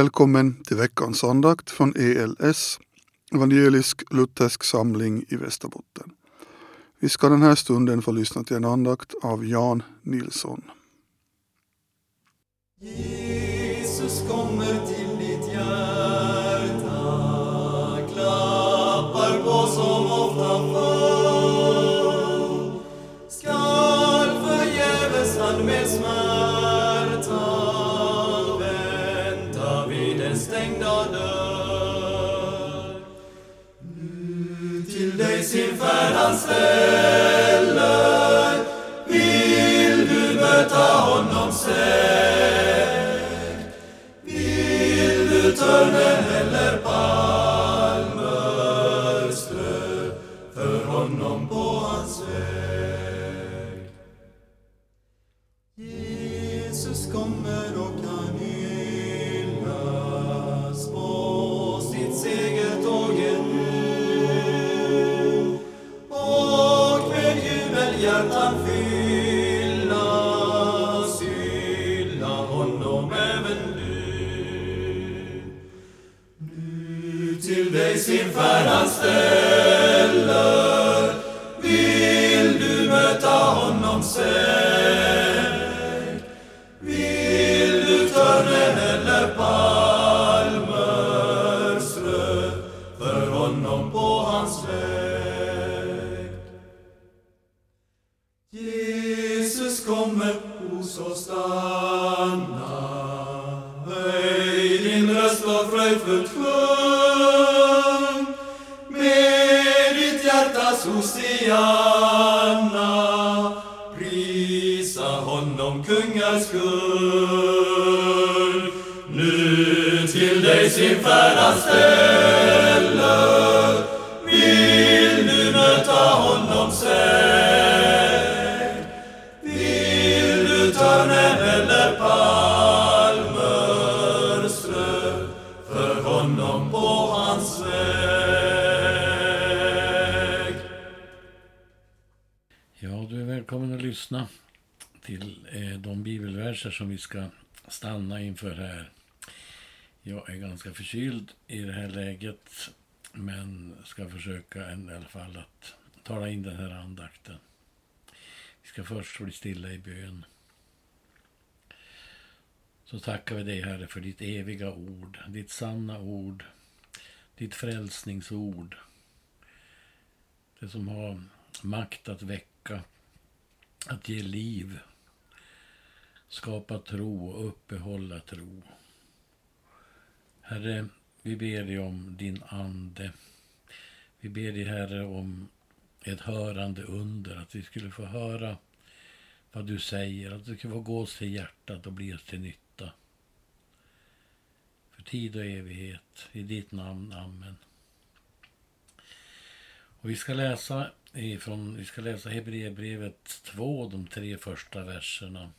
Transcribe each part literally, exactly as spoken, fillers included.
Välkommen till veckans andakt från E L S, Evangelisk Luthersk Samling i Västerbotten. Vi ska den här stunden få lyssna till en andakt av Jan Nilsson. Jesus kommer till ditt hjärta, klappar på som ofta förr. Skall förgäves han med smärta vänta vid den stängda dörr. Nu till dig sin färd han ställer, vill du möta honom säkert? Vill du törnen eller palmer strö för honom på hans väg? Jesus kommer och kan hyllas på sitt segertåg nu, och med jubel hjärtan fyllas, hylla honom även du. Nu till dig sin färd han ställer, vill du möta honom säkert? Vill du törnen eller palmer strö för honom på hans väg? Jesus kommer hos oss stanna, höj din röst och fröjdfullt sjung, med ditt hjärtas Hosianna, prisa honom kungars skull. Nu till dig sin färd han ställer, vill du möta honom säkert? Vill du törnen eller palmer strö för honom på hans väg? Ja, du är välkommen att lyssna till eh, de bibelverser som vi ska stanna inför här. Jag är ganska förkyld i det här läget, men ska försöka en, i alla fall att tala in den här andakten. Vi ska först bli stilla i bön. Så tackar vi dig, Herre, för ditt eviga ord, ditt sanna ord, ditt frälsningsord. Det som har makt att väcka, att ge liv, skapa tro och uppehålla tro. Herre, vi ber dig om din ande. Vi ber dig, Herre, om ett hörande under, att vi skulle få höra vad du säger, att det skulle få gå oss till hjärtat och bli oss till nytta. För tid och evighet, i ditt namn, amen. Och vi ska läsa ifrån, vi ska läsa Hebreerbrevet två, de tre första verserna.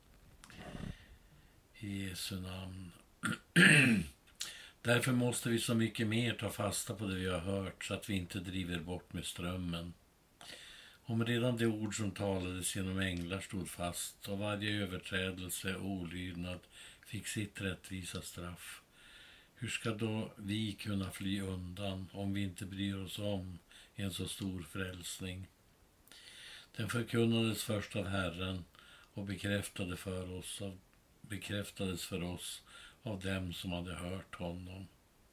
I Jesu namn. Därför måste vi så mycket mer ta fasta på det vi har hört, så att vi inte driver bort med strömmen. Om redan det ord som talades genom änglar stod fast, och varje överträdelse och olydnad fick sitt rättvisa straff, hur ska då vi kunna fly undan om vi inte bryr oss om en så stor frälsning? Den förkunnades först av Herren och bekräftade för oss av, bekräftades för oss av dem som hade hört honom.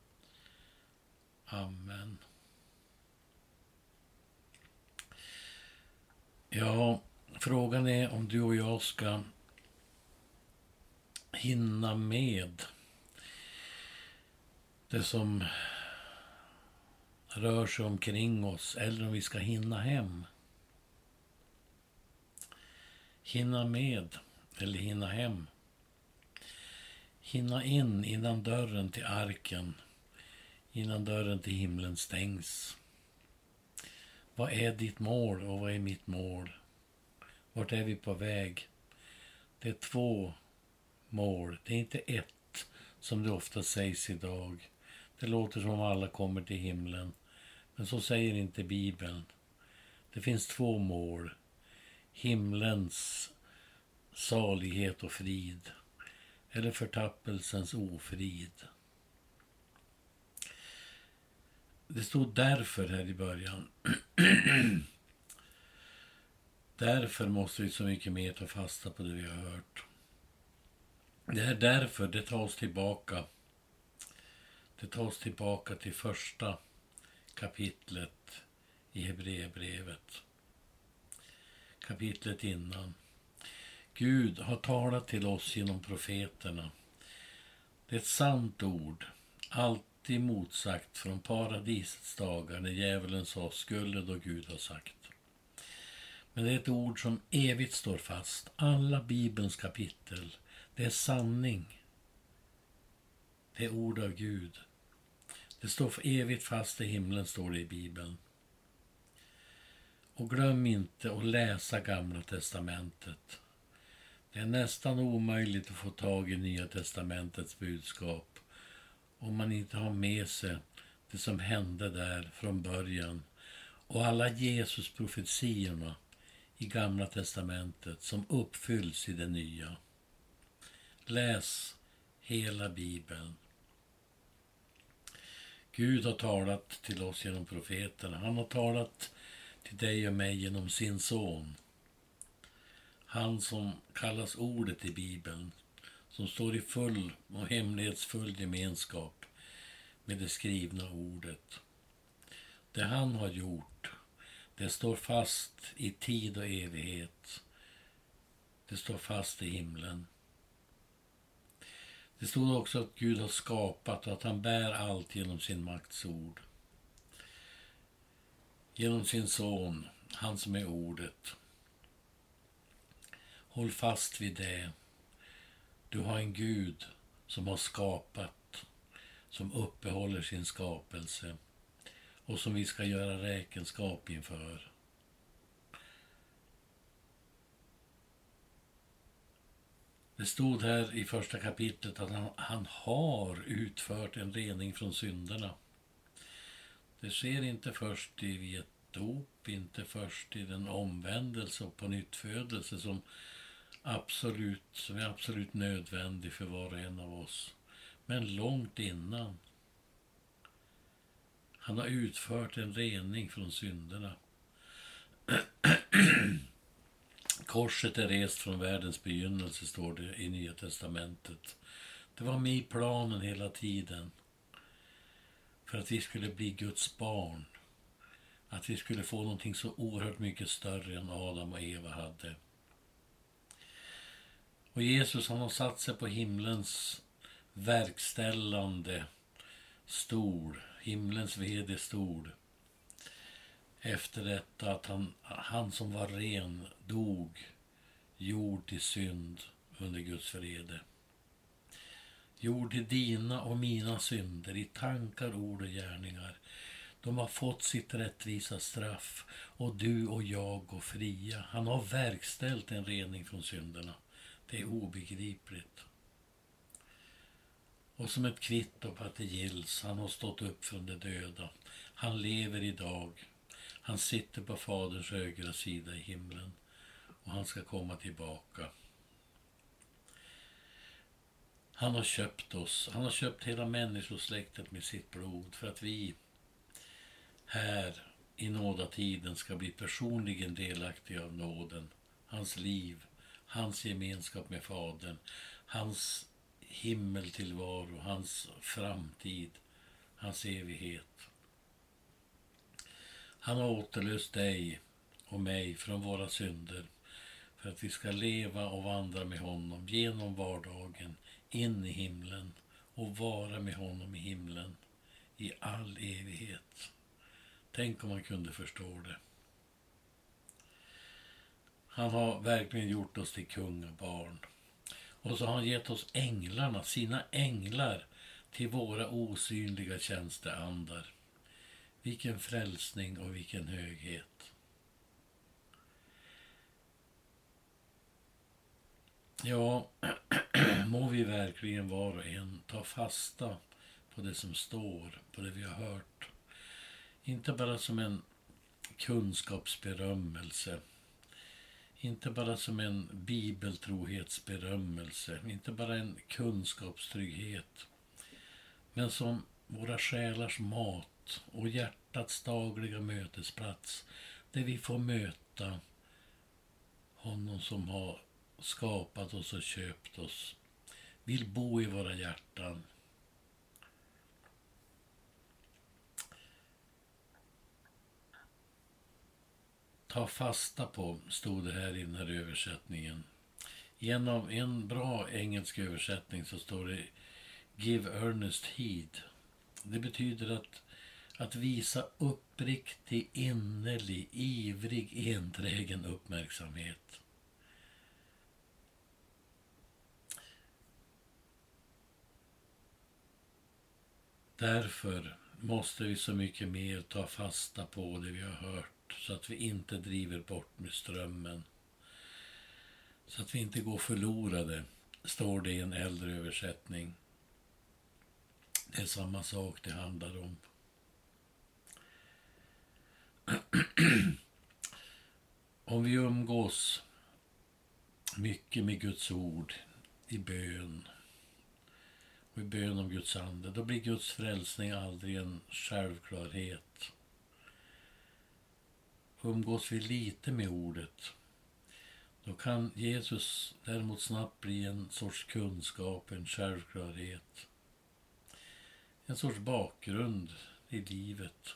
Amen. Ja, frågan är om du och jag ska hinna med det som rör sig omkring oss, eller om vi ska hinna hem. Hinna med eller hinna hem. Hinna in innan dörren till arken, innan dörren till himlen stängs. Vad är ditt mål och vad är mitt mål? Vart är vi på väg? Det är två mål, det är inte ett, som det ofta sägs idag. Det låter som om alla kommer till himlen, men så säger inte Bibeln. Det finns två mål. Himlens salighet och frid, eller förtappelsens ofrid. Det stod därför här i början. Därför måste vi så mycket mer ta fasta på det vi har hört. Det är därför det tar oss tillbaka. Det tar oss tillbaka till första kapitlet i Hebreerbrevet. Kapitlet innan. Gud har talat till oss genom profeterna. Det är ett sant ord, alltid motsagt från paradisets dagar när djävulen sa skulle då Gud har sagt. Men det är ett ord som evigt står fast. Alla Bibelns kapitel, det är sanning. Det är ord av Gud. Det står för evigt fast i himlen, står det i Bibeln. Och glöm inte att läsa Gamla testamentet. Det är nästan omöjligt att få tag i Nya testamentets budskap om man inte har med sig det som hände där från början och alla Jesus profetiorna i Gamla testamentet som uppfylls i det nya. Läs hela Bibeln. Gud har talat till oss genom profeterna. Han har talat till dig och mig genom sin son. Han som kallas ordet i Bibeln, som står i full och hemlighetsfull gemenskap med det skrivna ordet. Det han har gjort, det står fast i tid och evighet. Det står fast i himlen. Det stod också att Gud har skapat och att han bär allt genom sin makts ord. Genom sin son, han som är ordet. Håll fast vid det. Du har en Gud som har skapat, som uppehåller sin skapelse och som vi ska göra räkenskap inför. Det stod här i första kapitlet att han, han har utfört en rening från synderna. Det sker inte först i ett dop, inte först i den omvändelse och på nyttfödelse som, absolut, som är absolut nödvändig för var och en av oss. Men långt innan. Han har utfört en rening från synderna. Korset är rest från världens begynnelse, står det i Nya testamentet. Det var med i planen hela tiden. För att vi skulle bli Guds barn. Att vi skulle få någonting så oerhört mycket större än Adam och Eva hade. Och Jesus, han har satt sig på himlens verkställande stol. Himlens vd-stol. Efter detta att han, han som var ren dog, gjord till synd under Guds vrede. Gjord till dina och mina synder i tankar, ord och gärningar. De har fått sitt rättvisa straff och du och jag går fria. Han har verkställt en rening från synderna. Det är obegripligt. Och som ett kvitto på att det gills, han har stått upp från de döda. Han lever idag. Han sitter på Faderns högra sida i himlen och han ska komma tillbaka. Han har köpt oss. Han har köpt hela människosläktet med sitt blod för att vi här i nådatiden ska bli personligen delaktiga av nåden. Hans liv, hans gemenskap med Fadern, hans himmeltillvaro, hans framtid, hans evighet. Han har återlöst dig och mig från våra synder för att vi ska leva och vandra med honom genom vardagen in i himlen och vara med honom i himlen i all evighet. Tänk om man kunde förstå det. Han har verkligen gjort oss till kungabarn. Och så har han gett oss änglarna, sina änglar, till våra osynliga tjänsteandar. Vilken frälsning och vilken höghet. Ja, må vi verkligen var och en ta fasta på det som står, på det vi har hört. Inte bara som en kunskapsberömmelse. Inte bara som en bibeltrohetsberömmelse. Inte bara en kunskapstrygghet. Men som våra själars mat livet och hjärtats dagliga mötesplats, där vi får möta honom som har skapat oss och köpt oss, vill bo i våra hjärtan. Ta fasta på, stod det här i den här översättningen. I en, av, en bra engelsk översättning så står det Give earnest heed. Det betyder att, att visa uppriktig, innerlig, ivrig, enträgen uppmärksamhet. Därför måste vi så mycket mer ta fasta på det vi har hört, så att vi inte driver bort med strömmen. Så att vi inte går förlorade, står det i en äldre översättning. Det är samma sak det handlar om. Om vi umgås mycket med Guds ord i bön och i bön om Guds ande, då blir Guds frälsning aldrig en självklarhet. Umgås vi lite med ordet, då kan Jesus däremot snabbt bli en sorts kunskap, en självklarhet. En sorts bakgrund i livet.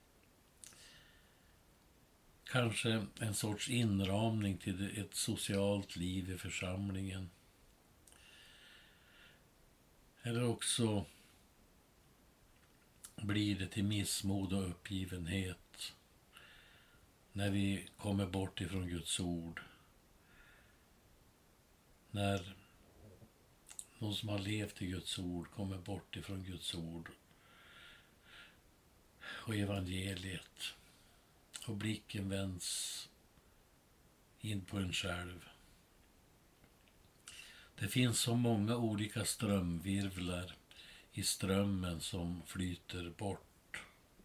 Kanske en sorts inramning till ett socialt liv i församlingen. Eller också blir det till missmod och uppgivenhet när vi kommer bort ifrån Guds ord. När de som har levt i Guds ord kommer bort ifrån Guds ord och evangeliet, och blicken vänds in på en själv. Det finns så många olika strömvirvlar i strömmen som flyter bort.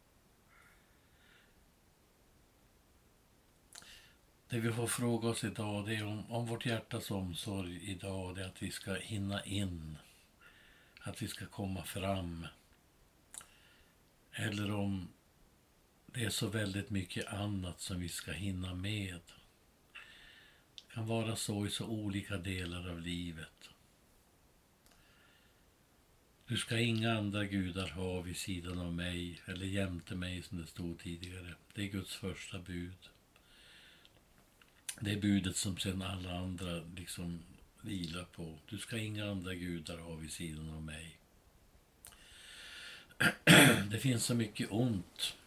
Det vi får fråga oss idag, det är om, om vårt hjärtas omsorg idag, det är att vi ska hinna in, att vi ska komma fram. Eller om det är så väldigt mycket annat som vi ska hinna med. Det kan vara så i så olika delar av livet. Du ska inga andra gudar ha vid sidan av mig, eller jämte mig som det stod tidigare. Det är Guds första bud. Det är budet som sedan alla andra liksom vilar på. Du ska inga andra gudar ha vid sidan av mig. Det finns så mycket ont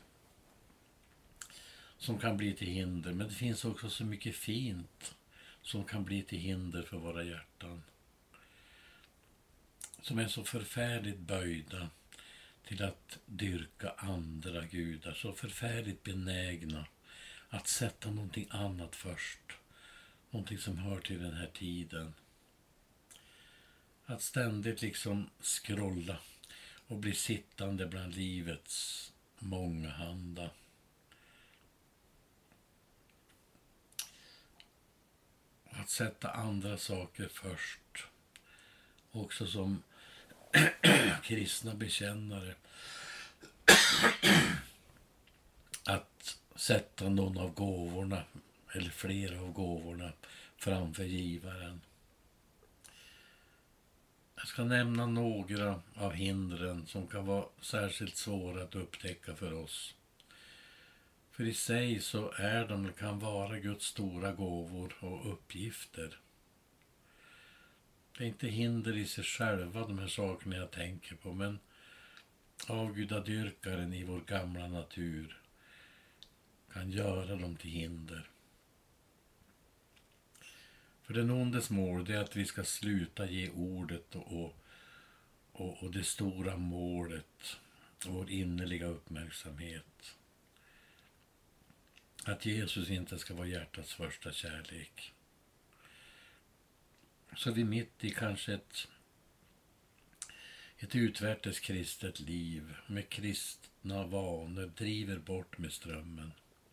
som kan bli till hinder, men det finns också så mycket fint som kan bli till hinder för våra hjärtan. Som är så förfärligt böjda till att dyrka andra gudar, så förfärligt benägna att sätta någonting annat först. Någonting som hör till den här tiden. Att ständigt liksom scrolla och bli sittande bland livets månghanda. Att sätta andra saker först. Också som kristna bekännare. Att sätta någon av gåvorna, eller flera av gåvorna, framför givaren. Jag ska nämna några av hindren som kan vara särskilt svåra att upptäcka för oss. För i sig så är de, kan vara Guds stora gåvor och uppgifter. Det är inte hinder i sig själva, de här sakerna jag tänker på, men avgudadyrkaren i vår gamla natur kan göra dem till hinder. För den ondes mål, det är att vi ska sluta ge ordet och, och, och det stora målet, vår innerliga uppmärksamhet. Att Jesus inte ska vara hjärtats första kärlek. Så vi mitt i kanske ett, ett utvärtes kristet liv med kristna vanor driver bort med strömmen.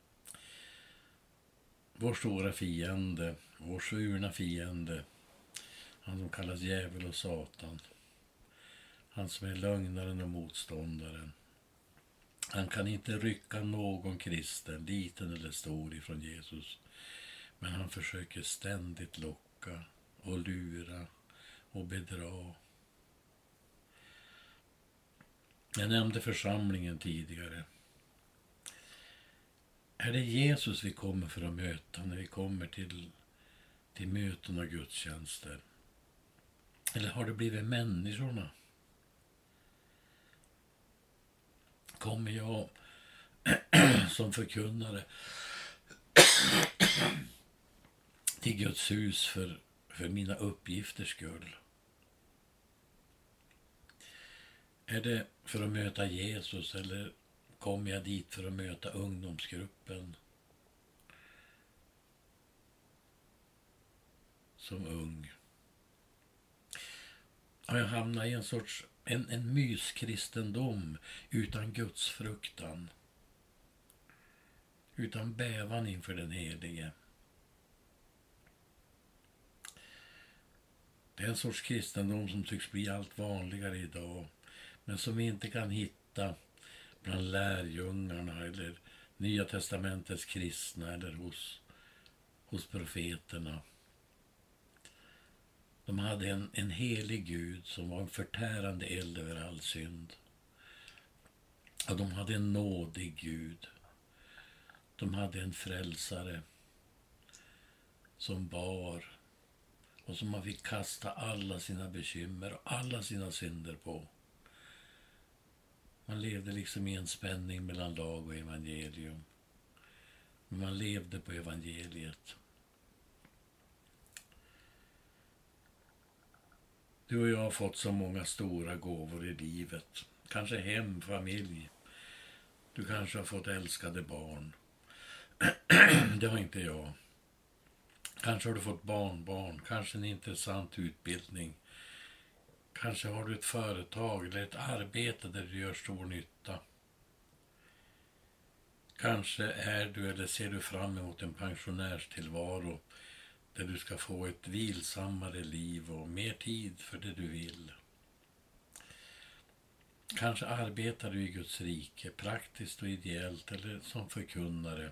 Vår stora fiende, vår svurna fiende, han som kallas djävul och satan. Han som är lögnaren och motståndaren. Han kan inte rycka någon kristen, liten eller stor, ifrån Jesus. Men han försöker ständigt locka och lura och bedra. Jag nämnde församlingen tidigare. Är det Jesus vi kommer för att möta när vi kommer till, till möten och gudstjänster? Eller har det blivit människorna? Kommer jag som förkunnare till Guds hus för, för mina uppgifters skull? Är det för att möta Jesus, eller kommer jag dit för att möta ungdomsgruppen som ung? Har jag hamnat i en sorts en, en myskristendom utan gudsfruktan, utan bävan inför den helige? Det är en sorts kristendom som tycks bli allt vanligare idag, men som vi inte kan hitta bland lärjungarna eller Nya testamentets kristna eller hos, hos profeterna. De hade en, en helig Gud som var en förtärande eld över all synd. Och de hade en nådig Gud. De hade en frälsare som bar och som man fick kasta alla sina bekymmer och alla sina synder på. Man levde liksom i en spänning mellan lag och evangelium. Men man levde på evangeliet. Du och jag har fått så många stora gåvor i livet. Kanske hem, familj. Du kanske har fått älskade barn. Det har inte jag. Kanske har du fått barnbarn. Kanske en intressant utbildning. Kanske har du ett företag eller ett arbete där du gör stor nytta. Kanske är du eller ser du fram emot en pensionärstillvaro där du ska få ett vilsammare liv och mer tid för det du vill. Kanske arbetar du i Guds rike, praktiskt och ideellt eller som förkunnare.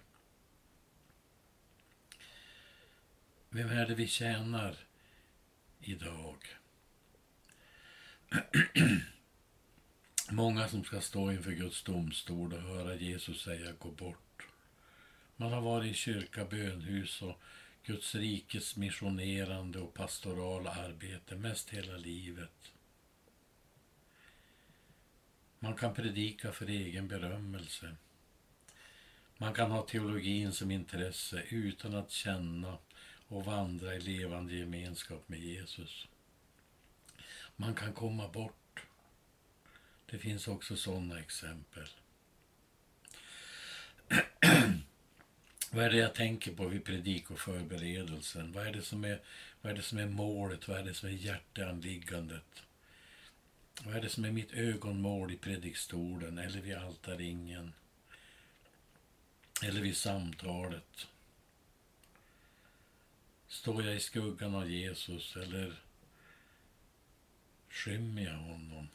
Vem är det vi tjänar idag? Många som ska stå inför Guds domstol och höra Jesus säga gå bort. Man har varit i kyrka, bönhus och Guds rikes missionerande och pastorala arbete mest hela livet. Man kan predika för egen berömmelse. Man kan ha teologin som intresse utan att känna och vandra i levande gemenskap med Jesus. Man kan komma bort. Det finns också sådana exempel. Vad är det jag tänker på vid predikoförberedelsen? Vad är det som är, vad är det som är målet? Vad är det som är hjärteanliggandet? Vad är det som är mitt ögonmål i predikstolen eller vid altarringen? Eller vid samtalet? Står jag i skuggan av Jesus eller skymmer jag honom?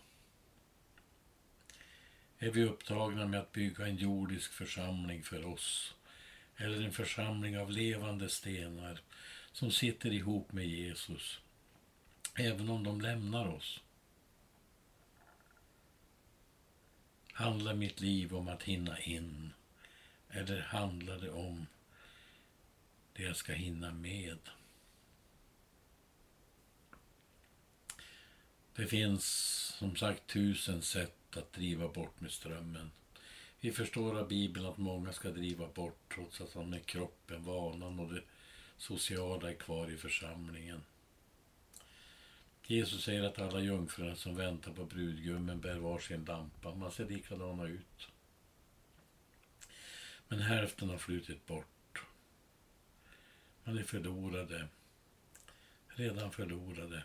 Är vi upptagna med att bygga en jordisk församling för oss? Eller en församling av levande stenar som sitter ihop med Jesus, även om de lämnar oss? Handlar mitt liv om att hinna in? Eller handlar det om det jag ska hinna med? Det finns som sagt tusen sätt att driva bort med strömmen. Vi förstår av Bibeln att många ska driva bort trots att de med kroppen, vanan och det sociala är kvar i församlingen. Jesus säger att alla jungfrurna som väntar på brudgummen bär var sin lampa. Man ser likadana ut. Men hälften har flutit bort. Man är förlorade. Redan förlorade.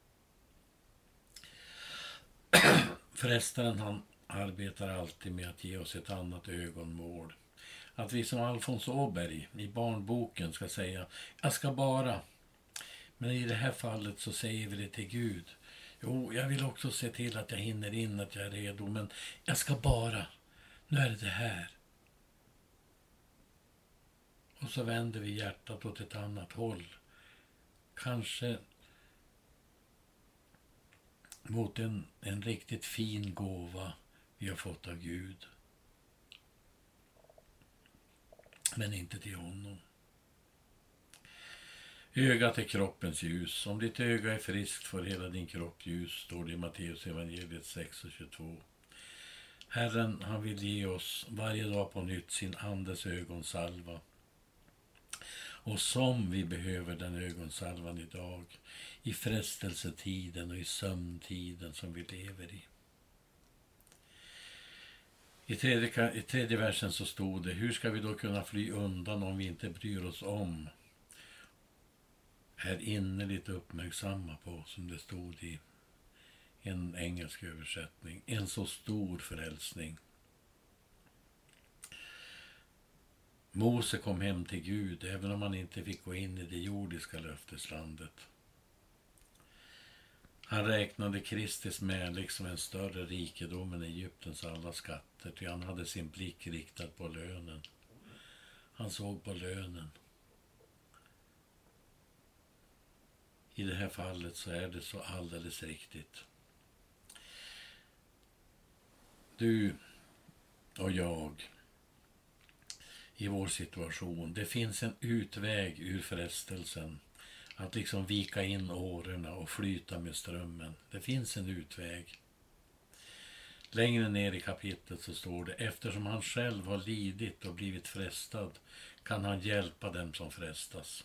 Frestaren han arbetar alltid med att ge oss ett annat ögonmål. Att vi som Alfons Åberg i barnboken ska säga, jag ska bara. Men i det här fallet så säger vi det till Gud. Jo, jag vill också se till att jag hinner in, att jag är redo. Men jag ska bara. Nu är det det här. Och så vänder vi hjärtat åt ett annat håll. Kanske mot en, en riktigt fin gåva vi har fått av Gud. Men inte till honom. Ögat är kroppens ljus. Om ditt öga är friskt får hela din kropp ljus, står det i Matteus evangeliet sex och tjugotvå. Herren, han vill ge oss varje dag på nytt sin andes ögonsalva. Och som vi behöver den ögonsalvan idag, i frestelsetiden och i sömntiden som vi lever i. I tredje, I tredje versen så stod det: hur ska vi då kunna fly undan om vi inte bryr oss om? Är innerligt uppmärksamma på, som det stod i en engelsk översättning, en så stor frälsning. Mose kom hem till Gud även om han inte fick gå in i det jordiska löfteslandet. Han räknade Kristi smälek som en större rikedom än Egyptens alla skatter, ty han hade sin blick riktad på lönen. Han såg på lönen. I det här fallet så är det så alldeles riktigt. Du och jag, i vår situation, det finns en utväg ur frestelsen att liksom vika in årorna och flyta med strömmen. Det finns en utväg. Längre ner i kapitlet så står det: eftersom han själv har lidit och blivit frestad kan han hjälpa dem som frestas.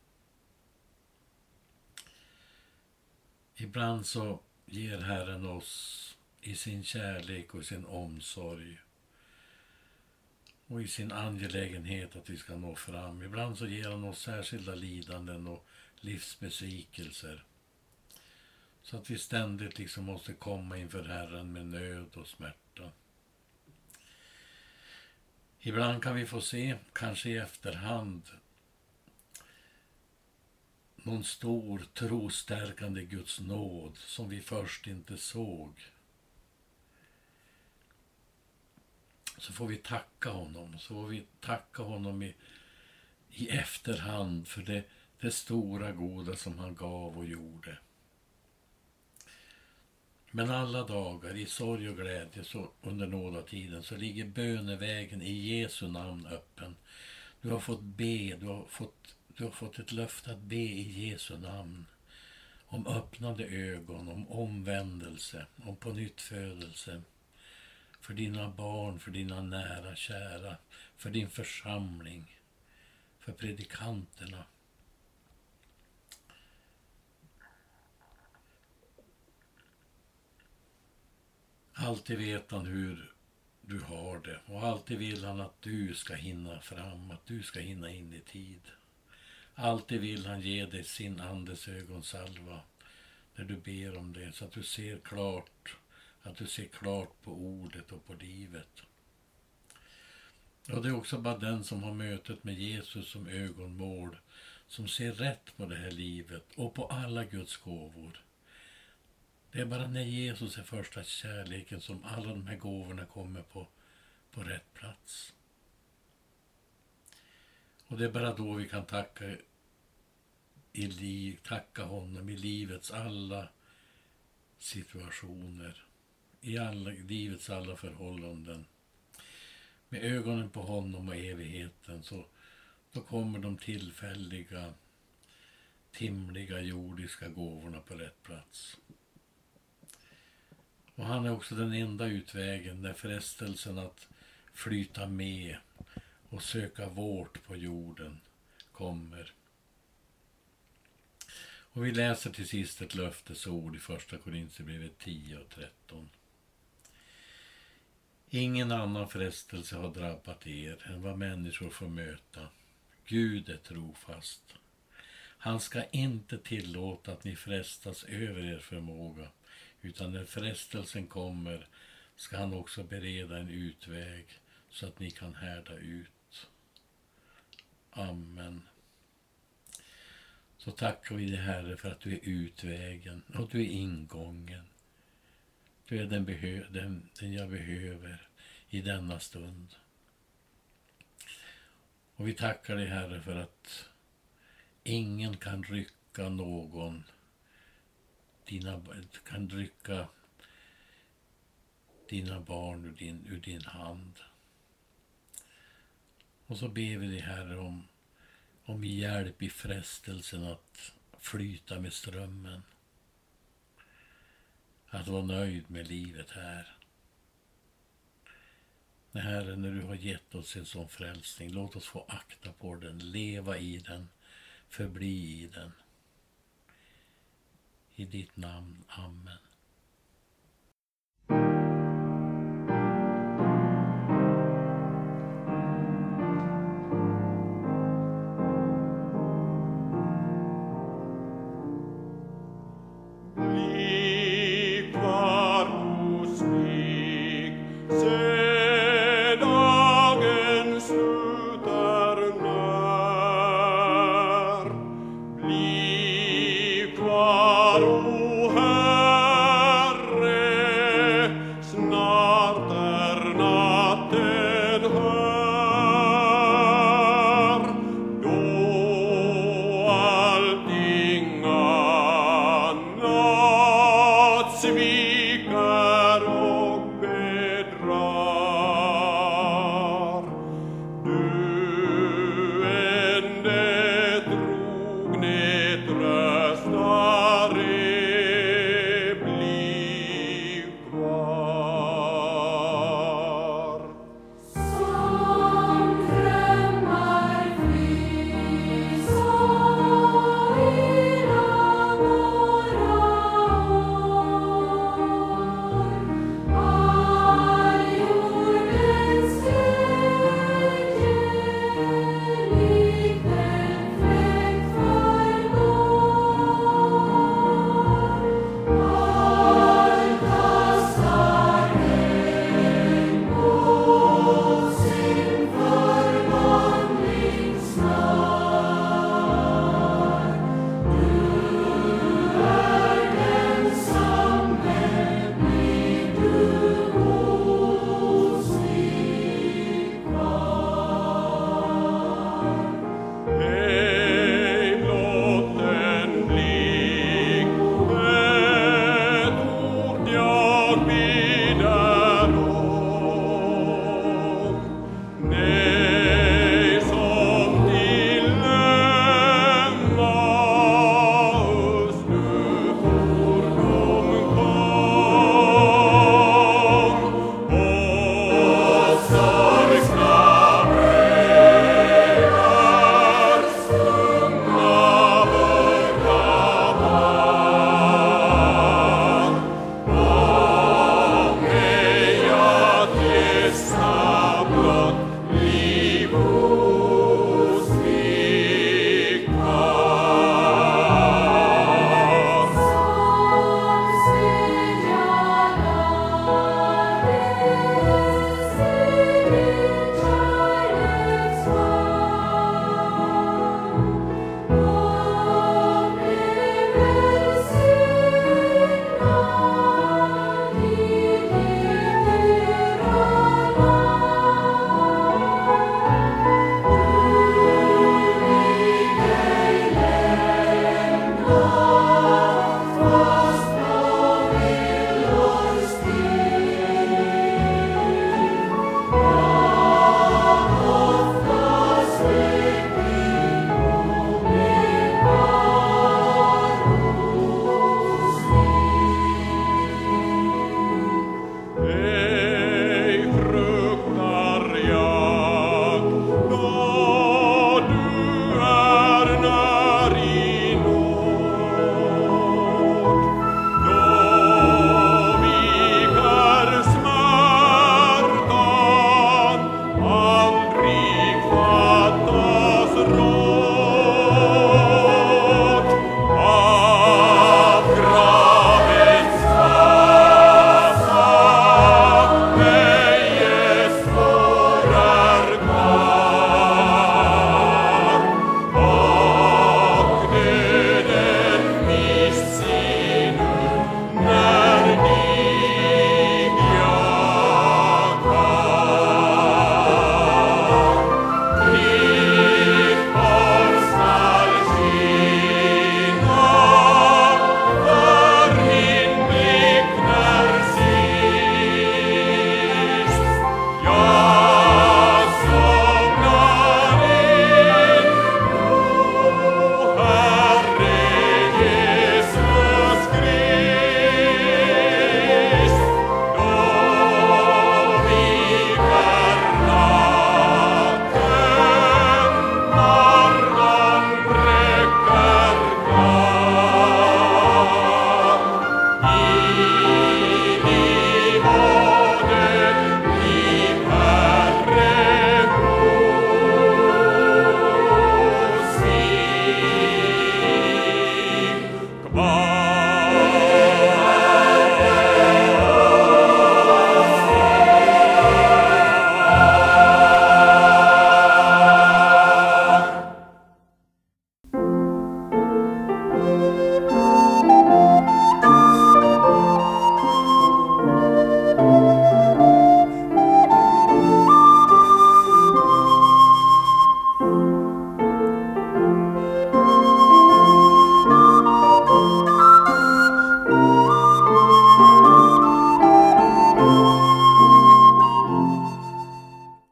Ibland så ger Herren oss i sin kärlek och sin omsorg och i sin angelägenhet att vi ska nå fram. Ibland så ger han oss särskilda lidanden och livsbesvikelser, så att vi ständigt liksom måste komma inför Herren med nöd och smärta. Ibland kan vi få se, kanske i efterhand, någon stor trostärkande Guds nåd som vi först inte såg. Så får vi tacka honom, så får vi tacka honom i, i efterhand för det, det stora goda som han gav och gjorde. Men alla dagar i sorg och glädje så under nådatiden så ligger bönevägen i Jesu namn öppen. Du har fått be, du har fått, du har fått ett löfte att be i Jesu namn. Om öppnade ögon, om omvändelse, om på nytt födelse. För dina barn, för dina nära kära, för din församling, för predikanterna. Alltid vet han hur du har det och alltid vill han att du ska hinna fram, att du ska hinna in i tid. Alltid vill han ge dig sin andes ögonsalva när du ber om det, så att du ser klart, att du ser klart på ordet och på livet. Och det är också bara den som har mötet med Jesus som ögonmål, som ser rätt på det här livet och på alla Guds gåvor. Det är bara när Jesus är första kärleken som alla de här gåvorna kommer på, på rätt plats. Och det är bara då vi kan tacka, i liv, tacka honom i livets alla situationer, i alla, livets alla förhållanden. Med ögonen på honom och evigheten, så då kommer de tillfälliga, timliga, jordiska gåvorna på rätt plats. Och han är också den enda utvägen när frestelsen att flyta med och söka vårt på jorden kommer. Och vi läser till sist ett löftesord i första Korinthierbrevet tio och tretton. Ingen annan frestelse har drabbat er än vad människor får möta. Gud är trofast. Han ska inte tillåta att ni frestas över er förmåga, utan när frestelsen kommer ska han också bereda en utväg så att ni kan härda ut. Amen. Så tackar vi dig, Herre, för att du är utvägen och du är ingången. Du är den, behö- den, den jag behöver i denna stund. Och vi tackar dig, Herre, för att ingen kan rycka någon, dina, kan rycka dina barn ur din, ur din hand. Och så ber vi dig, Herre, om, om hjälp i frestelsen att flyta med strömmen. Att vara nöjd med livet här. Herre, när du har gett oss en sån frälsning, låt oss få akta på den, leva i den, förbli i den. I ditt namn, amen.